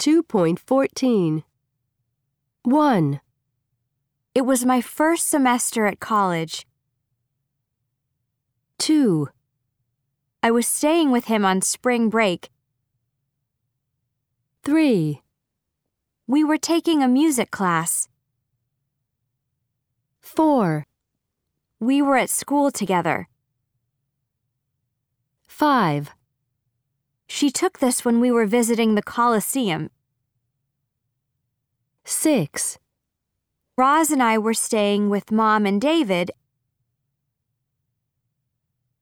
2.14. 1. It was my first semester at college. 2. I was staying with him on spring break. 3. We were taking a music class. 4. We were at school together. 5. She took this when we were visiting the Coliseum. 6. Roz and I were staying with Mom and David